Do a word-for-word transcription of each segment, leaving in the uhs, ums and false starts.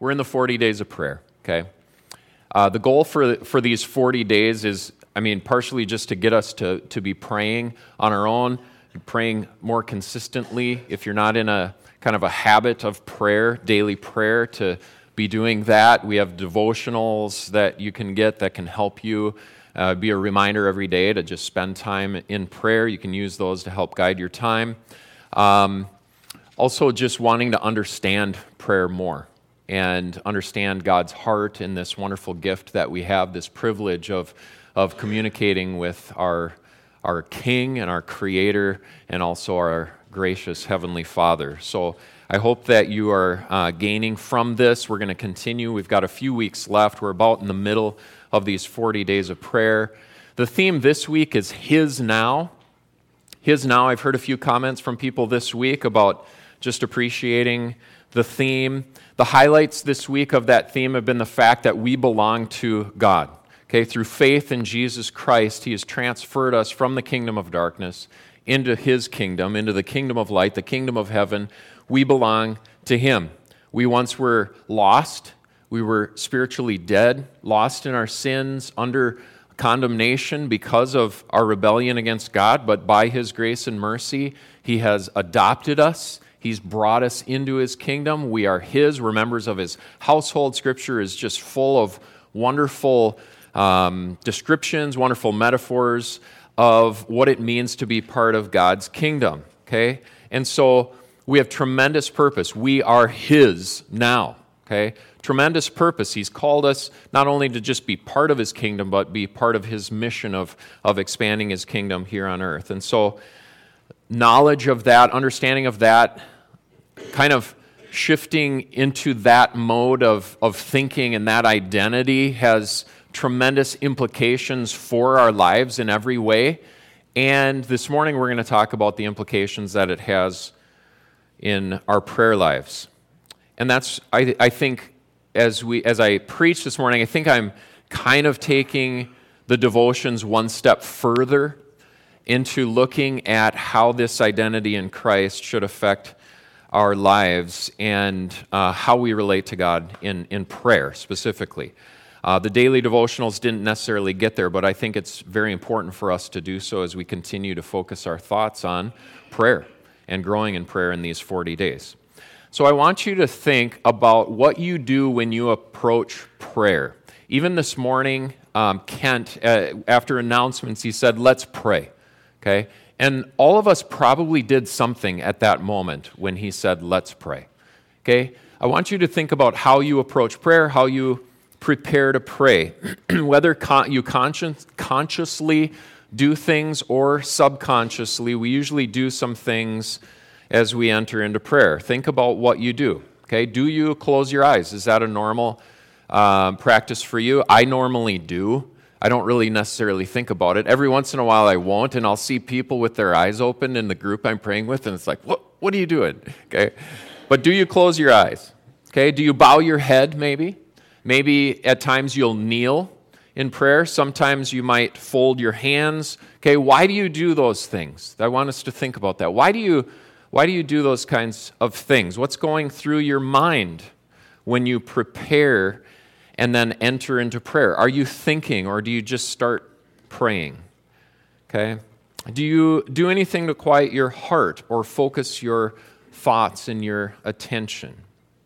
we're in the forty days of prayer, okay? Uh, the goal for for these forty days is, I mean, partially just to get us to, to be praying on our own, praying more consistently. If you're not in a kind of a habit of prayer, daily prayer, to be doing that. We have devotionals that you can get that can help you. Uh, be a reminder every day to just spend time in prayer. You can use those to help guide your time. Um, also, just wanting to understand prayer more and understand God's heart in this wonderful gift that we have, this privilege of, of communicating with our, our King and our Creator and also our gracious Heavenly Father. So I hope that you are uh, gaining from this. We're going to continue. We've got a few weeks left. We're about in the middle of these forty days of prayer. The theme this week is His Now. His Now. I've heard a few comments from people this week about just appreciating the theme. The highlights this week of that theme have been the fact that we belong to God. Okay, through faith in Jesus Christ, He has transferred us from the kingdom of darkness into His kingdom, into the kingdom of light, the kingdom of heaven. We belong to Him. We once were lost. We were spiritually dead, lost in our sins, under condemnation because of our rebellion against God, but by His grace and mercy, He has adopted us. He's brought us into His kingdom. We are His. We're members of His household. Scripture is just full of wonderful um, descriptions, wonderful metaphors of what it means to be part of God's kingdom, okay? And so we have tremendous purpose. We are His now, okay? Tremendous purpose. He's called us not only to just be part of His kingdom, but be part of His mission of, of expanding His kingdom here on earth. And so knowledge of that, understanding of that, kind of shifting into that mode of, of thinking and that identity has tremendous implications for our lives in every way. And this morning we're going to talk about the implications that it has in our prayer lives. And that's, I, I think, as we as I preach this morning, I think I'm kind of taking the devotions one step further into looking at how this identity in Christ should affect our lives and uh, how we relate to God in, in prayer specifically. Uh, the daily devotionals didn't necessarily get there, but I think it's very important for us to do so as we continue to focus our thoughts on prayer and growing in prayer in these forty days. So I want you to think about what you do when you approach prayer. Even this morning, um, Kent, uh, after announcements, he said, let's pray, okay? And all of us probably did something at that moment when he said, let's pray, okay? I want you to think about how you approach prayer, how you prepare to pray, whether con- you conscious- consciously do things or subconsciously. We usually do some things as we enter into prayer. Think about what you do, okay? Do you close your eyes? Is that a normal um, practice for you? I normally do. I don't really necessarily think about it. Every once in a while I won't, and I'll see people with their eyes open in the group I'm praying with, and it's like, what, what are you doing, okay? But do you close your eyes, okay? Do you bow your head maybe? Maybe at times you'll kneel in prayer. Sometimes you might fold your hands, okay? Why do you do those things? I want us to think about that. Why do you Why do you do those kinds of things? What's going through your mind when you prepare and then enter into prayer? Are you thinking, or do you just start praying? Okay? Do you do anything to quiet your heart or focus your thoughts and your attention?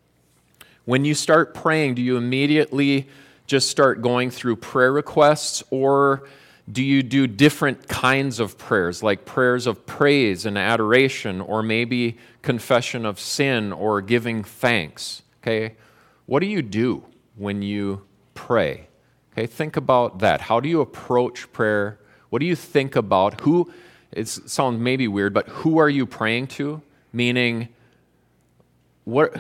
When you start praying, do you immediately just start going through prayer requests, or do you do different kinds of prayers, like prayers of praise and adoration, or maybe confession of sin or giving thanks? Okay, what do you do when you pray? Okay, think about that. How do you approach prayer? What do you think about? Who, it sounds maybe weird, but who are you praying to? Meaning, what?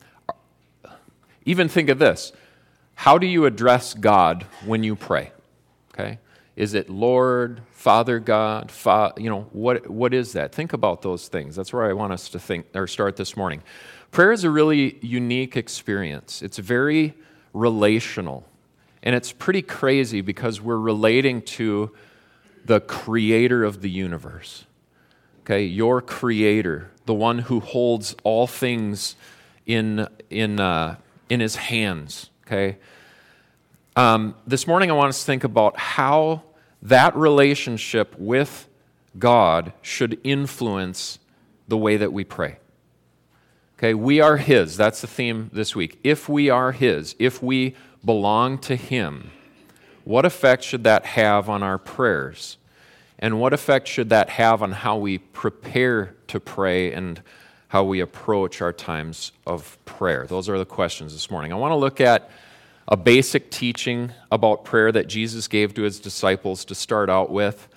Even think of this. How do you address God when you pray? Okay. Is it Lord, Father God, Fa- you know, what what is that? Think about those things. That's where I want us to think or start this morning. Prayer is a really unique experience. It's very relational. And it's pretty crazy because we're relating to the creator of the universe. Okay, your creator, the one who holds all things in in uh, in his hands, okay? Um, this morning I want us to think about how that relationship with God should influence the way that we pray. Okay, we are his. That's the theme this week. If we are his, if we belong to him, what effect should that have on our prayers? And what effect should that have on how we prepare to pray and how we approach our times of prayer? Those are the questions this morning. I want to look at a basic teaching about prayer that Jesus gave to his disciples to start out with,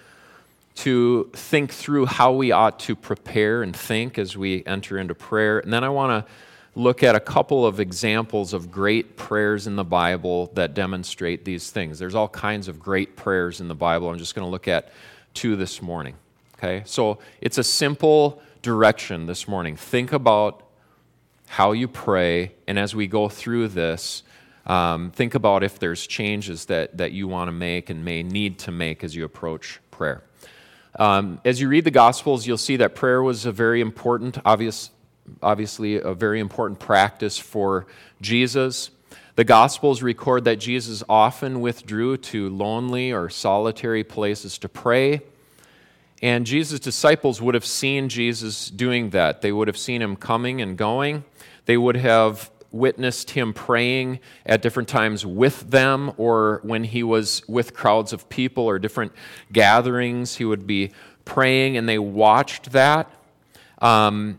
to think through how we ought to prepare and think as we enter into prayer. And then I want to look at a couple of examples of great prayers in the Bible that demonstrate these things. There's all kinds of great prayers in the Bible. I'm just going to look at two this morning. Okay? So it's a simple direction this morning. Think about how you pray, and as we go through this, um, think about if there's changes that, that you want to make and may need to make as you approach prayer. Um, as you read the Gospels, you'll see that prayer was a very important, obvious, obviously a very important practice for Jesus. The Gospels record that Jesus often withdrew to lonely or solitary places to pray, and Jesus' disciples would have seen Jesus doing that. They would have seen him coming and going. They would have witnessed him praying at different times with them, or when he was with crowds of people or different gatherings, he would be praying, and they watched that. Um,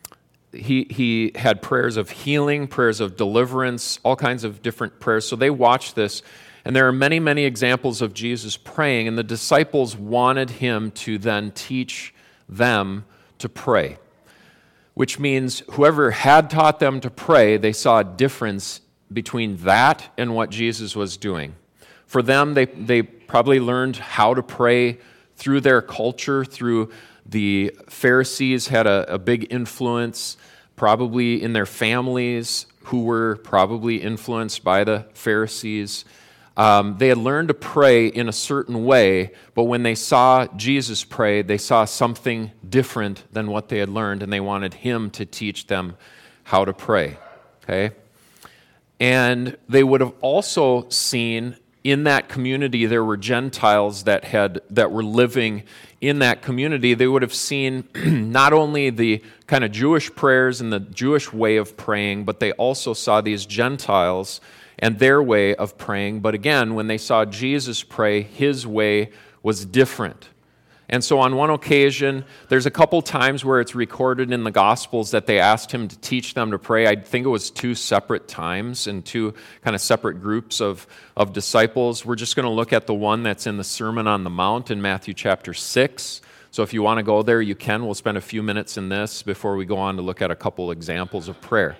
he, he had prayers of healing, prayers of deliverance, all kinds of different prayers. So they watched this, and there are many, many examples of Jesus praying, and the disciples wanted him to then teach them to pray, which means whoever had taught them to pray, they saw a difference between that and what Jesus was doing. For them, they, they probably learned how to pray through their culture, through the Pharisees had a, a big influence, probably in their families, who were probably influenced by the Pharisees. Um, they had learned to pray in a certain way, but when they saw Jesus pray, they saw something different than what they had learned, and they wanted him to teach them how to pray. Okay? And they would have also seen in that community there were Gentiles that had that were living in that community. They would have seen not only the kind of Jewish prayers and the Jewish way of praying, but they also saw these Gentiles and their way of praying. But again, when they saw Jesus pray, his way was different. And so on one occasion, there's a couple times where it's recorded in the Gospels that they asked him to teach them to pray. I think it was two separate times and two kind of separate groups of, of disciples. We're just going to look at the one that's in the Sermon on the Mount in Matthew chapter six. So if you want to go there, you can. We'll spend a few minutes in this before we go on to look at a couple examples of prayer.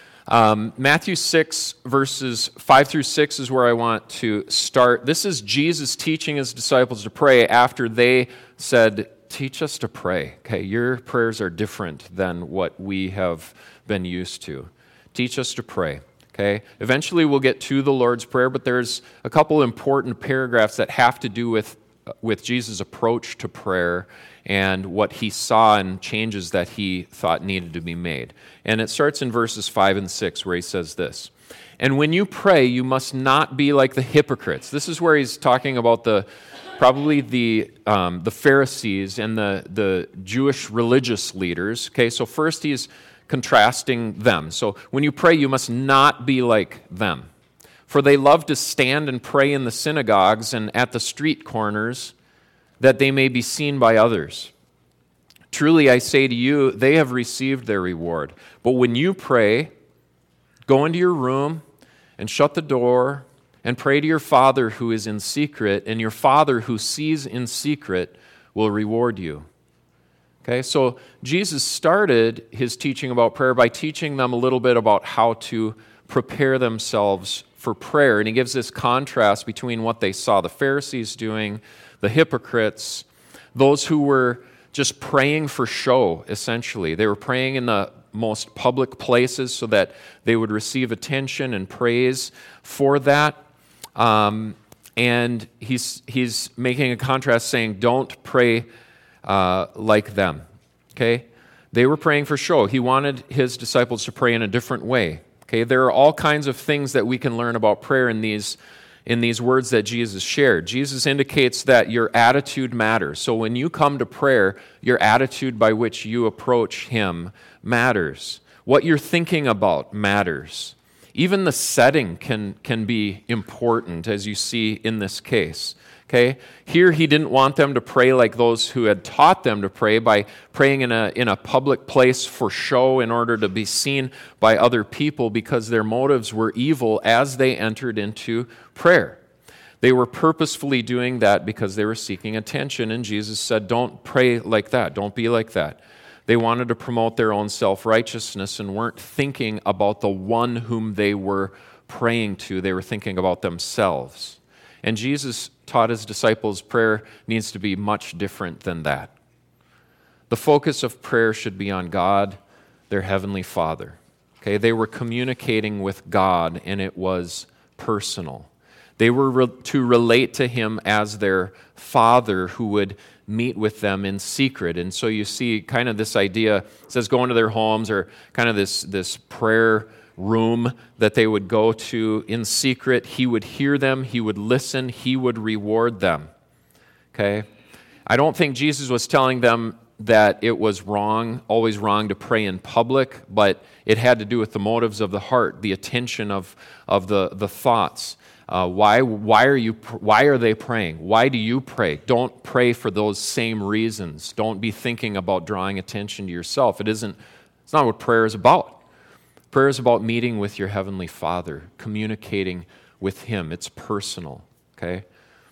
Um, Matthew six, verses five through six is where I want to start. This is Jesus teaching his disciples to pray after they said, teach us to pray. Okay, your prayers are different than what we have been used to. Teach us to pray. Okay, eventually we'll get to the Lord's Prayer, but there's a couple important paragraphs that have to do with, with Jesus' approach to prayer and what he saw and changes that he thought needed to be made. And it starts in verses five and six where he says this, and when you pray, you must not be like the hypocrites. This is where he's talking about the probably the um, the Pharisees and the, the Jewish religious leaders. Okay, so first he's contrasting them. So when you pray, you must not be like them. For they love to stand and pray in the synagogues and at the street corners, that they may be seen by others. Truly I say to you, they have received their reward. But when you pray, go into your room and shut the door and pray to your Father who is in secret, and your Father who sees in secret will reward you. Okay, so Jesus started his teaching about prayer by teaching them a little bit about how to prepare themselves for prayer. And he gives this contrast between what they saw the Pharisees doing, the hypocrites, those who were just praying for show, essentially. They were praying in the most public places so that they would receive attention and praise for that. Um, and he's he's making a contrast saying, don't pray uh, like them. Okay? They were praying for show. He wanted his disciples to pray in a different way. Okay, there are all kinds of things that we can learn about prayer in these in these words that Jesus shared. Jesus indicates that your attitude matters. So when you come to prayer, your attitude by which you approach Him matters. What you're thinking about matters. Even the setting can, can be important, as you see in this case. Okay? Here he didn't want them to pray like those who had taught them to pray by praying in a, in a public place for show in order to be seen by other people, because their motives were evil as they entered into prayer. They were purposefully doing that because they were seeking attention, and Jesus said, don't pray like that. Don't be like that. They wanted to promote their own self-righteousness and weren't thinking about the one whom they were praying to. They were thinking about themselves. And Jesus taught his disciples prayer needs to be much different than that. The focus of prayer should be on God, their heavenly Father. Okay, they were communicating with God, and it was personal. They were re- to relate to Him as their Father who would meet with them in secret. And so you see kind of this idea, it says go into their homes, or kind of this, this prayer room that they would go to in secret. He would hear them, He would listen, He would reward them. Okay? I don't think Jesus was telling them that it was wrong, always wrong to pray in public, but it had to do with the motives of the heart, the attention of, of the, the thoughts. Uh, why, why, are you, why are they praying? Why do you pray? Don't pray for those same reasons. Don't be thinking about drawing attention to yourself. It isn't, it's not what prayer is about. Prayer is about meeting with your Heavenly Father, communicating with Him. It's personal, okay?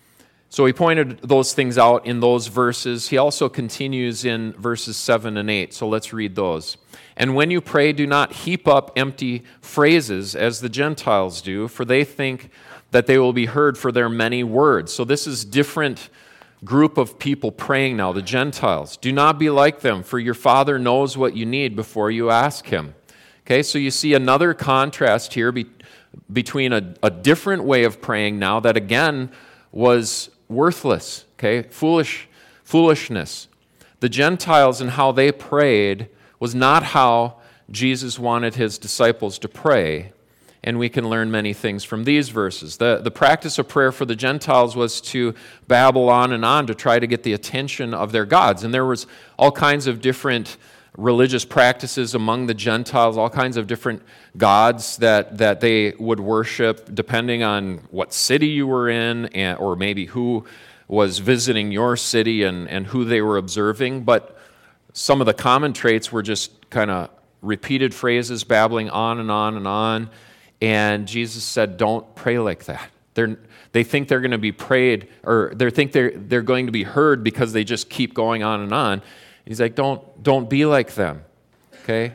So he pointed those things out in those verses. He also continues in verses seven and eight, so let's read those. And when you pray, do not heap up empty phrases as the Gentiles do, for they think that they will be heard for their many words. So this is different group of people praying now, the Gentiles. Do not be like them, for your Father knows what you need before you ask Him. Okay, so you see another contrast here be, between a, a different way of praying now that again was worthless, okay, foolish, foolishness. The Gentiles and how they prayed was not how Jesus wanted His disciples to pray, and we can learn many things from these verses. The, the practice of prayer for the Gentiles was to babble on and on to try to get the attention of their gods, and there was all kinds of different religious practices among the Gentiles, all kinds of different gods that, that they would worship depending on what city you were in, and, or maybe who was visiting your city and, and who they were observing. But some of the common traits were just kind of repeated phrases, babbling on and on and on. And Jesus said, don't pray like that. They're, they think they're going to be prayed, or they think they're, they're going to be heard because they just keep going on and on. He's like, don't, don't be like them, okay?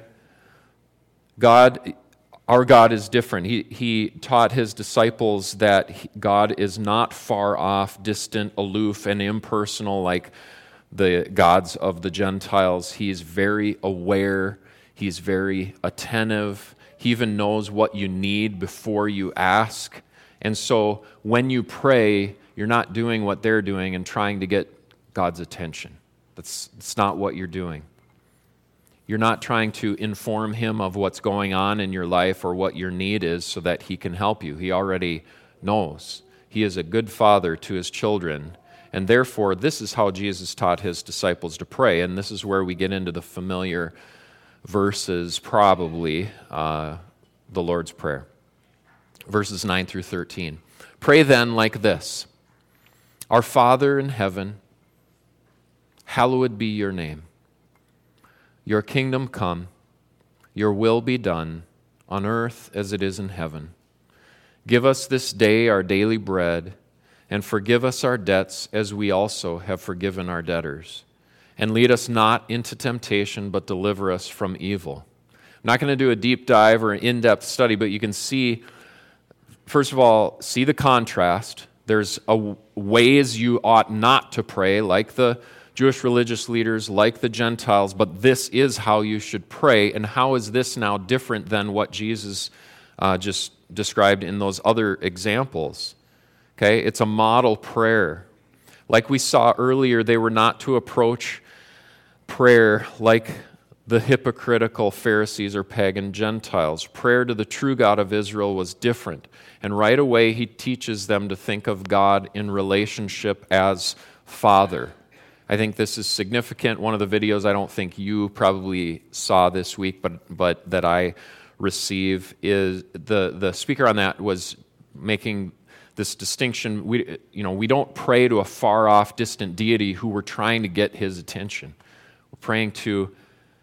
God, our God is different. He, he taught His disciples that he, God is not far off, distant, aloof, and impersonal like the gods of the Gentiles. He's very aware. He's very attentive. He even knows what you need before you ask. And so when you pray, you're not doing what they're doing and trying to get God's attention. That's, that's not what you're doing. You're not trying to inform Him of what's going on in your life or what your need is so that He can help you. He already knows. He is a good Father to His children, and therefore this is how Jesus taught His disciples to pray, and this is where we get into the familiar verses, probably, uh, the Lord's Prayer. Verses nine through thirteen. Pray then like this: Our Father in heaven, hallowed be your name. Your kingdom come, your will be done, on earth as it is in heaven. Give us this day our daily bread, and forgive us our debts as we also have forgiven our debtors. And lead us not into temptation, but deliver us from evil. I'm not going to do a deep dive or an in-depth study, but you can see, first of all, see the contrast. There's a ways you ought not to pray, like the Jewish religious leaders, like the Gentiles, but this is how you should pray. And how is this now different than what Jesus uh, just described in those other examples? Okay, it's a model prayer. Like we saw earlier, they were not to approach prayer like the hypocritical Pharisees or pagan Gentiles. Prayer to the true God of Israel was different. And right away, he teaches them to think of God in relationship as Father. I think this is significant. One of the videos I don't think you probably saw this week, but, but that I receive is the, the speaker on that was making this distinction. We, you know, we don't pray to a far-off, distant deity who we're trying to get his attention. We're praying to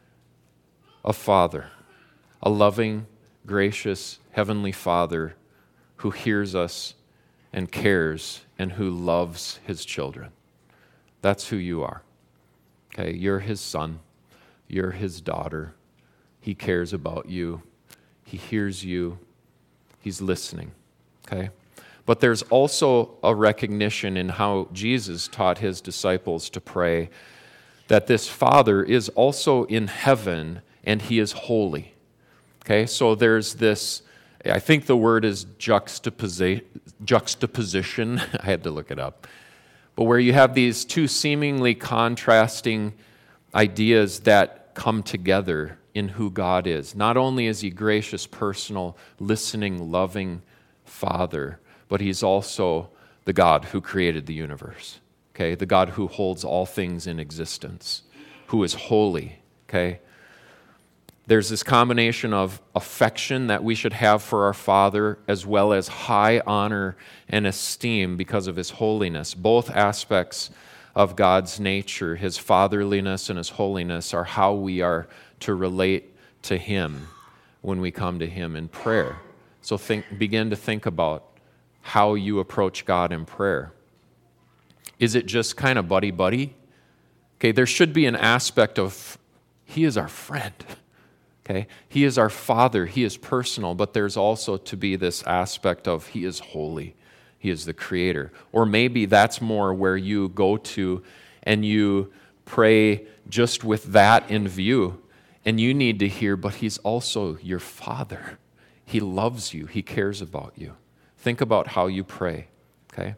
a Father, a loving, gracious, heavenly Father who hears us and cares and who loves his children. That's who you are. Okay, you're his son. You're his daughter. He cares about you. He hears you. He's listening. Okay? But there's also a recognition in how Jesus taught his disciples to pray that this Father is also in heaven and he is holy. Okay, so there's this, I think the word is juxtaposi- juxtaposition. I had to look it up. But where you have these two seemingly contrasting ideas that come together in who God is. Not only is he gracious, personal, listening, loving Father, but he's also the God who created the universe. Okay, the God who holds all things in existence, who is holy. Okay. There's this combination of affection that we should have for our Father, as well as high honor and esteem because of his holiness. Both aspects of God's nature, his fatherliness and his holiness, are how we are to relate to him when we come to him in prayer. So think, begin to think about how you approach God in prayer. Is it just kind of buddy-buddy? Okay, there should be an aspect of, he is our friend. Okay? He is our Father. He is personal, but there's also to be this aspect of he is holy. He is the Creator. Or maybe that's more where you go to and you pray just with that in view, and you need to hear, but he's also your Father. He loves you. He cares about you. Think about how you pray. Okay?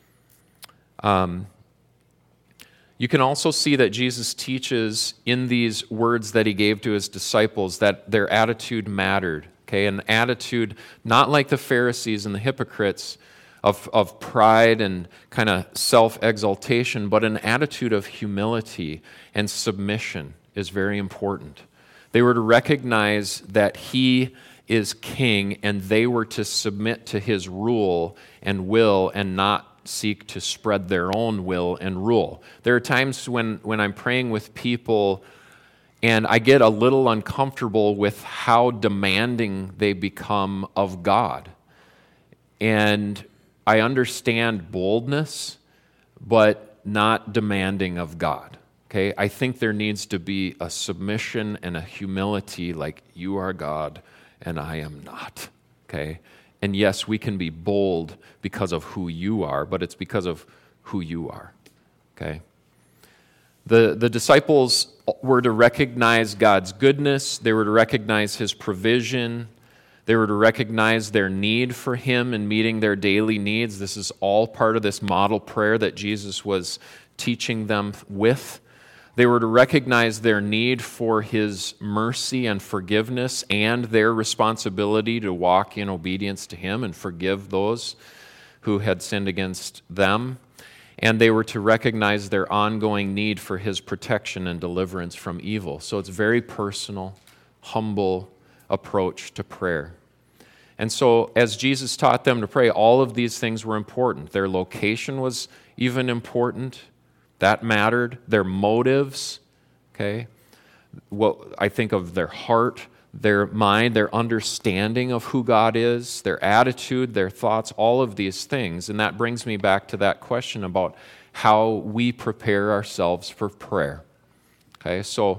Um, You can also see that Jesus teaches in these words that he gave to his disciples that their attitude mattered. Okay, an attitude not like the Pharisees and the hypocrites of, of pride and kind of self-exaltation, but an attitude of humility and submission is very important. They were to recognize that he is king and they were to submit to his rule and will and not seek to spread their own will and rule. There are times when, when I'm praying with people and I get a little uncomfortable with how demanding they become of God. And I understand boldness, but not demanding of God. Okay? I think there needs to be a submission and a humility like you are God and I am not. Okay? And yes, we can be bold because of who you are, but it's because of who you are. Okay? The, the disciples were to recognize God's goodness. They were to recognize his provision. They were to recognize their need for him and meeting their daily needs. This is all part of this model prayer that Jesus was teaching them with. They were to recognize their need for his mercy and forgiveness and their responsibility to walk in obedience to him and forgive those who had sinned against them. And they were to recognize their ongoing need for his protection and deliverance from evil. So it's a very personal, humble approach to prayer. And so as Jesus taught them to pray, all of these things were important. Their location was even important. That mattered. Their motives, okay? What I think of their heart, their mind, their understanding of who God is, their attitude, their thoughts, all of these things. And that brings me back to that question about how we prepare ourselves for prayer. Okay, so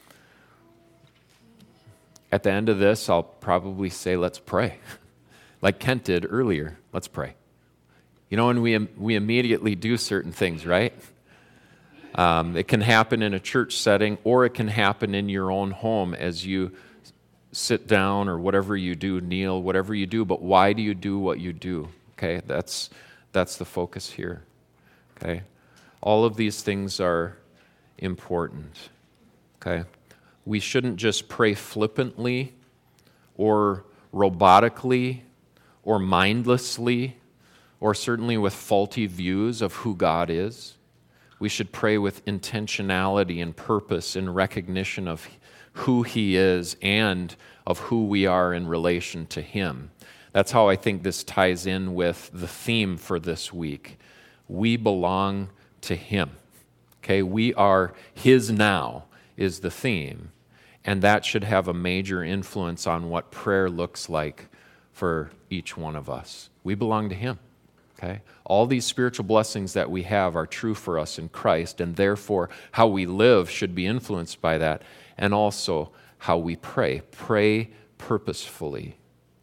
at the end of this, I'll probably say, let's pray. Like Kent did earlier, let's pray. You know, and we, we immediately do certain things, right? Um, it can happen in a church setting, or it can happen in your own home as you sit down or whatever you do, kneel, whatever you do. But why do you do what you do? Okay, that's that's the focus here. Okay, all of these things are important. Okay, we shouldn't just pray flippantly or robotically or mindlessly or certainly with faulty views of who God is. We should pray with intentionality and purpose in recognition of who He is and of who we are in relation to Him. That's how I think this ties in with the theme for this week. We belong to Him. Okay, we are His now is the theme, and that should have a major influence on what prayer looks like for each one of us. We belong to Him. Okay? All these spiritual blessings that we have are true for us in Christ, and therefore how we live should be influenced by that, and also how we pray. Pray purposefully.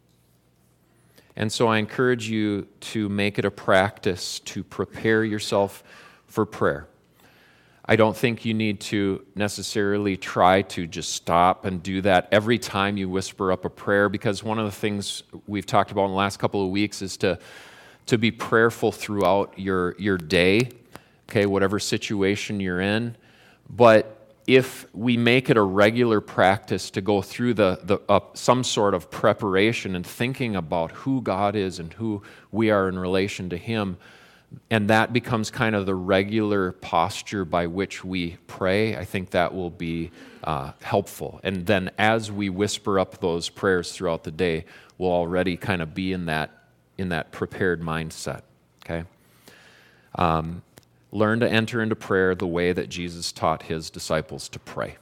And so I encourage you to make it a practice to prepare yourself for prayer. I don't think you need to necessarily try to just stop and do that every time you whisper up a prayer, because one of the things we've talked about in the last couple of weeks is to to be prayerful throughout your, your day, okay, whatever situation you're in. But if we make it a regular practice to go through the, the uh, some sort of preparation and thinking about who God is and who we are in relation to Him, and that becomes kind of the regular posture by which we pray, I think that will be uh, helpful. And then as we whisper up those prayers throughout the day, we'll already kind of be in that in that prepared mindset, okay? Um, learn to enter into prayer the way that Jesus taught His disciples to pray.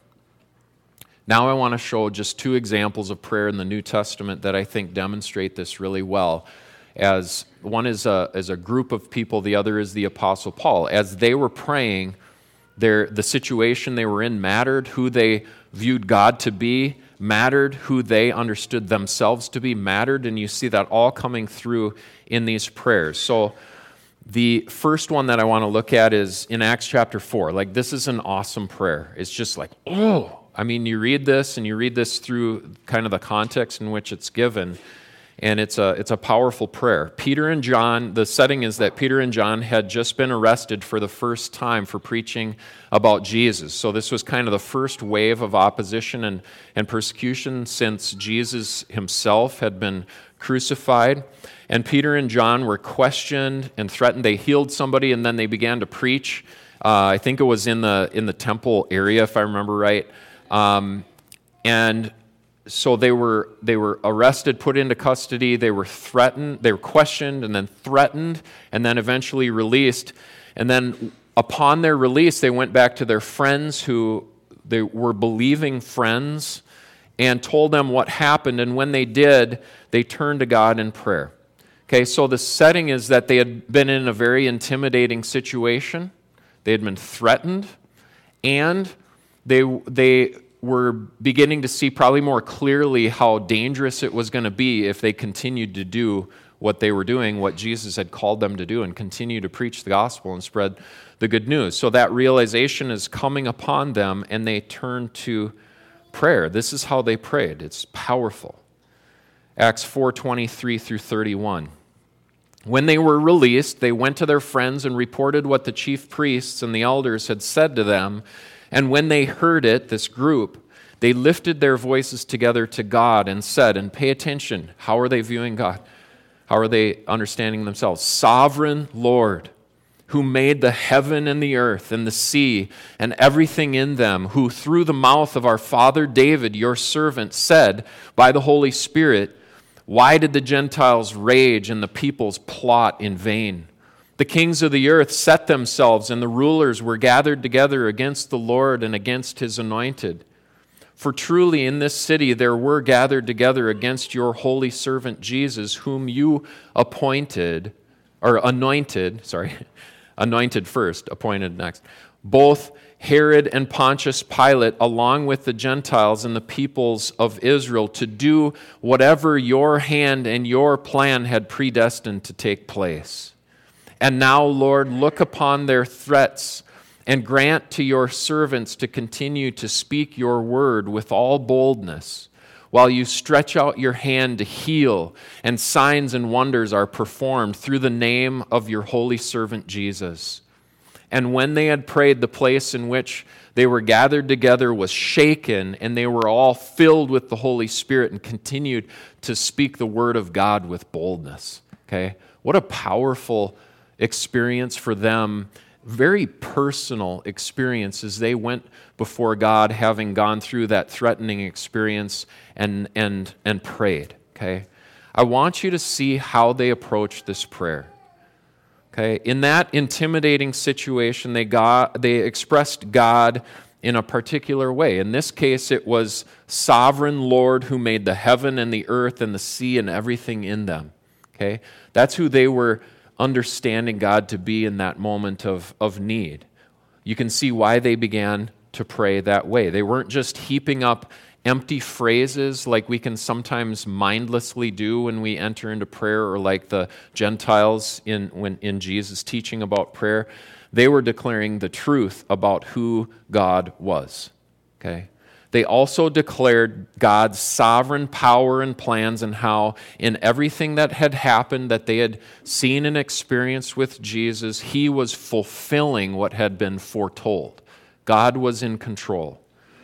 Now I want to show just two examples of prayer in the New Testament that I think demonstrate this really well. As one is a, is a group of people, the other is the Apostle Paul. As they were praying, their, the situation they were in mattered, who they viewed God to be mattered, who they understood themselves to be mattered, and you see that all coming through in these prayers. So the first one that I want to look at is in Acts chapter four. Like, this is an awesome prayer. It's just like, oh, I mean, you read this and you read this through kind of the context in which it's given, and it's a it's a powerful prayer. Peter and John, the setting is that Peter and John had just been arrested for the first time for preaching about Jesus. So this was kind of the first wave of opposition and, and persecution since Jesus Himself had been crucified. And Peter and John were questioned and threatened. They healed somebody, and then they began to preach. Uh, I think it was in the in the temple area, if I remember right. Um, and So they were they were arrested, put into custody, they were threatened, they were questioned and then threatened and then eventually released. And then upon their release, they went back to their friends who they were believing friends and told them what happened. And when they did, they turned to God in prayer. Okay, so the setting is that they had been in a very intimidating situation. They had been threatened, and they they were beginning to see probably more clearly how dangerous it was going to be if they continued to do what they were doing, what Jesus had called them to do, and continue to preach the gospel and spread the good news. So that realization is coming upon them, and they turn to prayer. This is how they prayed. It's powerful. Acts four twenty-three through thirty-one. When they were released, they went to their friends and reported what the chief priests and the elders had said to them. And when they heard it, this group, they lifted their voices together to God and said, and pay attention, how are they viewing God? How are they understanding themselves? Sovereign Lord, who made the heaven and the earth and the sea and everything in them, who through the mouth of our father David, your servant, said by the Holy Spirit, why did the Gentiles rage and the peoples plot in vain? The kings of the earth set themselves, and the rulers were gathered together against the Lord and against His anointed. For truly in this city there were gathered together against your holy servant Jesus, whom you appointed, or anointed, sorry, anointed first, appointed next, both Herod and Pontius Pilate, along with the Gentiles and the peoples of Israel, to do whatever your hand and your plan had predestined to take place. And now, Lord, look upon their threats and grant to your servants to continue to speak your word with all boldness, while you stretch out your hand to heal, and signs and wonders are performed through the name of your holy servant Jesus. And when they had prayed, the place in which they were gathered together was shaken, and they were all filled with the Holy Spirit and continued to speak the word of God with boldness. Okay? What a powerful experience for them, very personal experience as they went before God, having gone through that threatening experience and, and, and prayed. Okay? I want you to see how they approached this prayer. Okay, in that intimidating situation, they got, they expressed God in a particular way. In this case, it was sovereign Lord who made the heaven and the earth and the sea and everything in them. Okay, that's who they were understanding God to be in that moment of, of need. You can see why they began to pray that way. They weren't just heaping up empty phrases like we can sometimes mindlessly do when we enter into prayer, or like the Gentiles in when in Jesus' teaching about prayer. They were declaring the truth about who God was. Okay? They also declared God's sovereign power and plans, and how in everything that had happened that they had seen and experienced with Jesus, he was fulfilling what had been foretold. God was in control.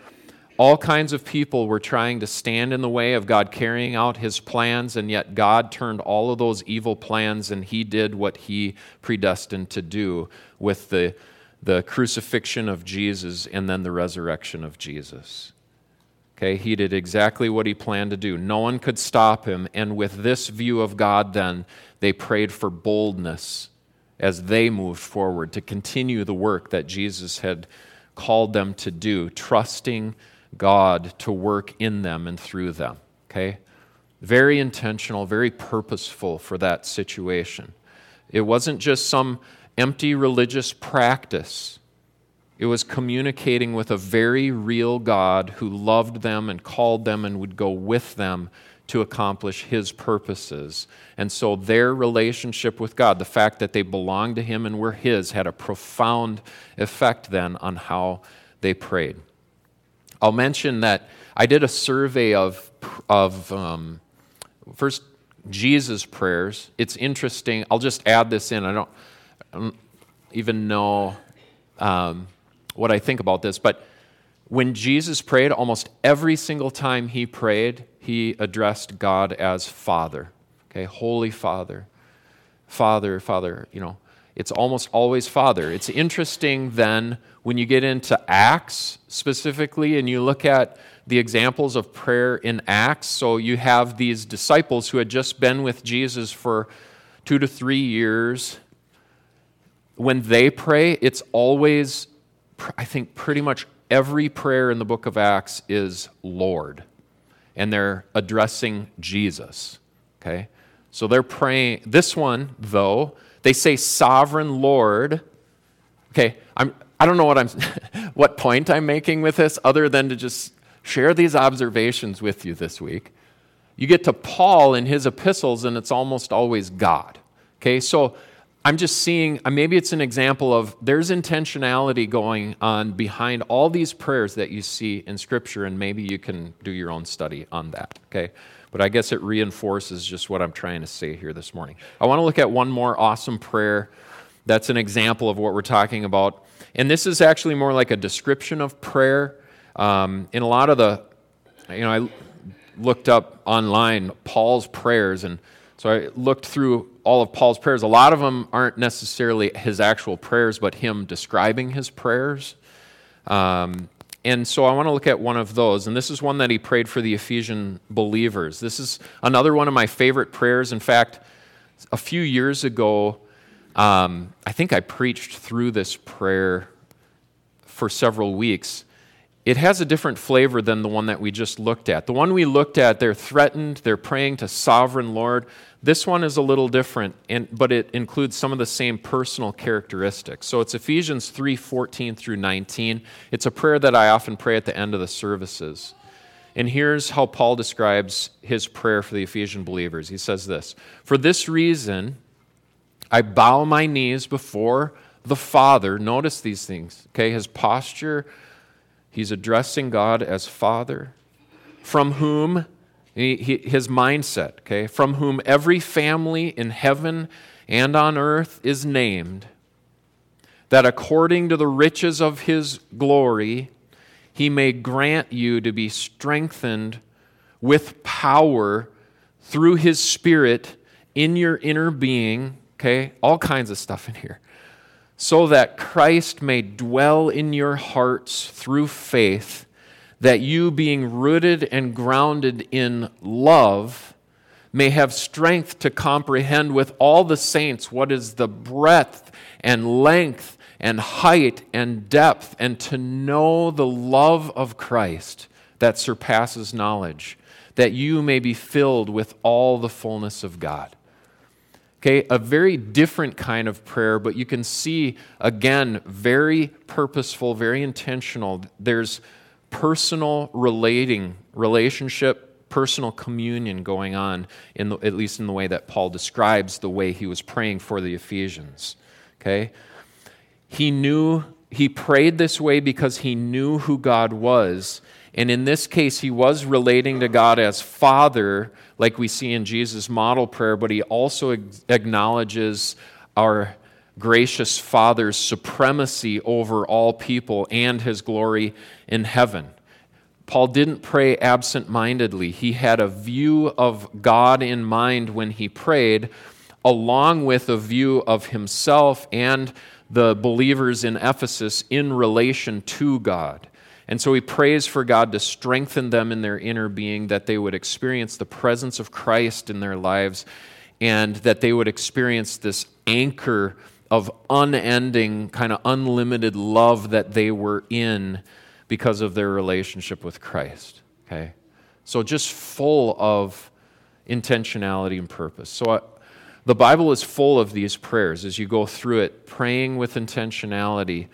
All kinds of people were trying to stand in the way of God carrying out his plans, and yet God turned all of those evil plans, and he did what he predestined to do with the, the crucifixion of Jesus and then the resurrection of Jesus. Okay, he did exactly what he planned to do. No one could stop him, and with this view of God then, they prayed for boldness as they moved forward to continue the work that Jesus had called them to do, trusting God to work in them and through them. Okay? Very intentional, very purposeful for that situation. It wasn't just some empty religious practice. It was communicating with a very real God who loved them and called them and would go with them to accomplish his purposes. And so their relationship with God, the fact that they belonged to him and were his, had a profound effect then on how they prayed. I'll mention that I did a survey of, of um, first, Jesus' prayers. It's interesting. I'll just add this in. I don't, I don't even know um, what I think about this, but when Jesus prayed, almost every single time he prayed, he addressed God as Father. Okay, Holy Father. Father, Father, you know. It's almost always Father. It's interesting then when you get into Acts specifically and you look at the examples of prayer in Acts. So you have these disciples who had just been with Jesus for two to three years. When they pray, it's always, I think pretty much every prayer in the book of Acts is Lord. And they're addressing Jesus. Okay? So they're praying. This one, though, they say sovereign Lord. Okay, I'm, I don't know what I'm, what point I'm making with this other than to just share these observations with you this week. You get to Paul in his epistles and it's almost always God. Okay, so I'm just seeing, maybe it's an example of there's intentionality going on behind all these prayers that you see in Scripture, and maybe you can do your own study on that. Okay. But I guess it reinforces just what I'm trying to say here this morning. I want to look at one more awesome prayer that's an example of what we're talking about. And this is actually more like a description of prayer. Um, in a lot of the, you know, I looked up online Paul's prayers, and so I looked through all of Paul's prayers. A lot of them aren't necessarily his actual prayers, but him describing his prayers. Um And so I want to look at one of those, and this is one that he prayed for the Ephesian believers. This is another one of my favorite prayers. In fact, a few years ago, um, I think I preached through this prayer for several weeks. It has a different flavor than the one that we just looked at. The one we looked at, they're threatened, they're praying to sovereign Lord. This one is a little different, and, but it includes some of the same personal characteristics. So it's Ephesians three fourteen through nineteen. It's a prayer that I often pray at the end of the services. And here's how Paul describes his prayer for the Ephesian believers. He says this: "For this reason, I bow my knees before the Father." Notice these things, okay? His posture, he's addressing God as Father, "from whom," he, he, his mindset, okay, "from whom every family in heaven and on earth is named, that according to the riches of his glory, he may grant you to be strengthened with power through his Spirit in your inner being, okay? All kinds of stuff in here. So that Christ may dwell in your hearts through faith, that you, being rooted and grounded in love, may have strength to comprehend with all the saints what is the breadth and length and height and depth, and to know the love of Christ that surpasses knowledge, that you may be filled with all the fullness of God. Okay, a very different kind of prayer, but you can see, again, very purposeful, very intentional. There's personal relating, relationship, personal communion going on, in the, at least in the way that Paul describes the way he was praying for the Ephesians. Okay? He knew, he prayed this way because he knew who God was. And in this case, he was relating to God as Father, like we see in Jesus' model prayer, but he also acknowledges our gracious Father's supremacy over all people and his glory in heaven. Paul didn't pray absent-mindedly. He had a view of God in mind when he prayed, along with a view of himself and the believers in Ephesus in relation to God. And so he prays for God to strengthen them in their inner being, that they would experience the presence of Christ in their lives, and that they would experience this anchor of unending, kind of unlimited love that they were in because of their relationship with Christ. Okay? So just full of intentionality and purpose. So I, the Bible is full of these prayers as you go through it, praying with intentionality.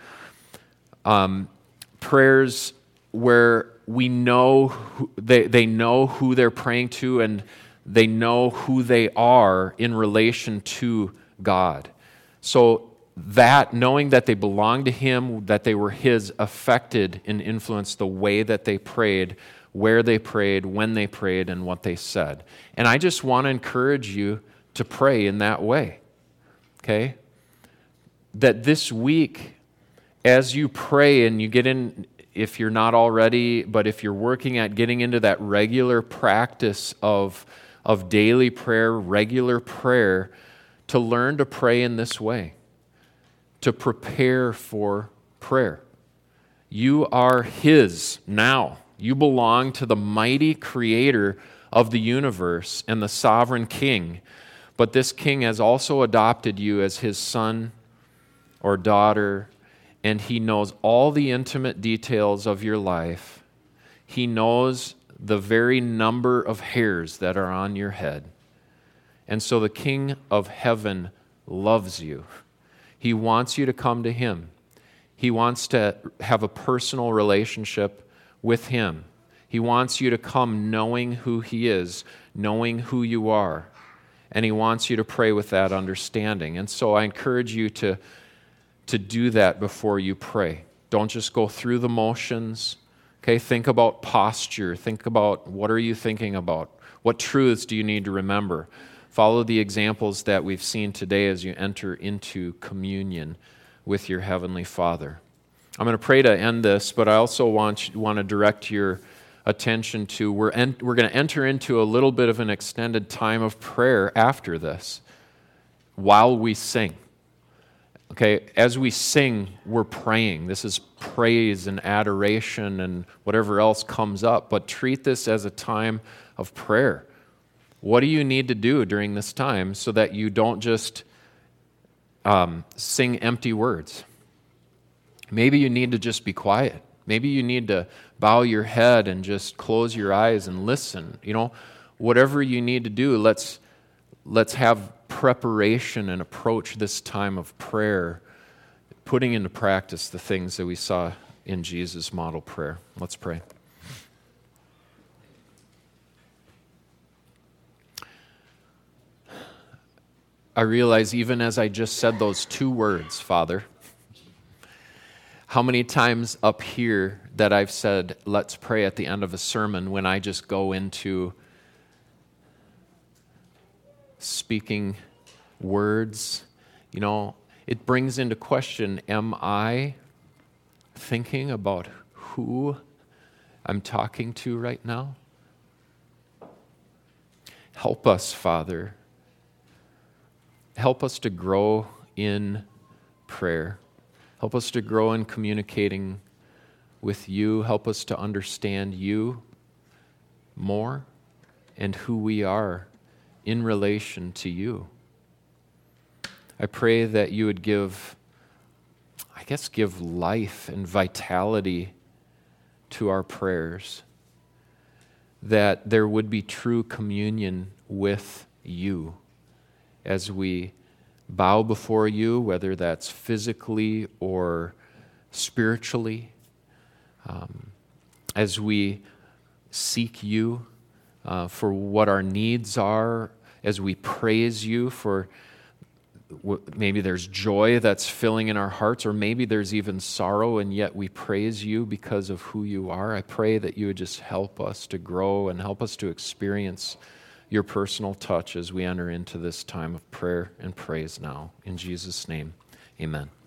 Um, prayers where we know who, they, they know who they're praying to, and they know who they are in relation to God. So that, knowing that they belong to him, that they were his, affected and influenced the way that they prayed, where they prayed, when they prayed, and what they said. And I just want to encourage you to pray in that way. Okay? That this week, as you pray and you get in, if you're not already, but if you're working at getting into that regular practice of, of daily prayer, regular prayer, to learn to pray in this way, to prepare for prayer. You are his now. You belong to the mighty creator of the universe and the sovereign king. But this king has also adopted you as his son or daughter, and he knows all the intimate details of your life. He knows the very number of hairs that are on your head. And so the King of heaven loves you. He wants you to come to him. He wants to have a personal relationship with him. He wants you to come knowing who he is, knowing who you are. And he wants you to pray with that understanding. And so I encourage you to, to do that before you pray. Don't just go through the motions. Okay, think about posture. Think about, what are you thinking about? What truths do you need to remember? Follow the examples that we've seen today as you enter into communion with your Heavenly Father. I'm going to pray to end this, but I also want, want to direct your attention to, we're, en- we're going to enter into a little bit of an extended time of prayer after this, while we sing. Okay, as we sing, we're praying. This is praise and adoration and whatever else comes up, but treat this as a time of prayer. What do you need to do during this time so that you don't just um, sing empty words? Maybe you need to just be quiet. Maybe you need to bow your head and just close your eyes and listen. You know, whatever you need to do, let's let's have preparation and approach this time of prayer, putting into practice the things that we saw in Jesus' model prayer. Let's pray. I realize even as I just said those two words, Father, how many times up here that I've said, let's pray at the end of a sermon, when I just go into speaking words, you know, it brings into question, am I thinking about who I'm talking to right now? Help us, Father. Help us to grow in prayer. Help us to grow in communicating with you. Help us to understand you more and who we are in relation to you. I pray that you would give, I guess, give life and vitality to our prayers, that there would be true communion with you as we bow before you, whether that's physically or spiritually, um, as we seek you uh, for what our needs are, as we praise you for maybe there's joy that's filling in our hearts, or maybe there's even sorrow, and yet we praise you because of who you are. I pray that you would just help us to grow and help us to experience your personal touch as we enter into this time of prayer and praise now. In Jesus' name, amen.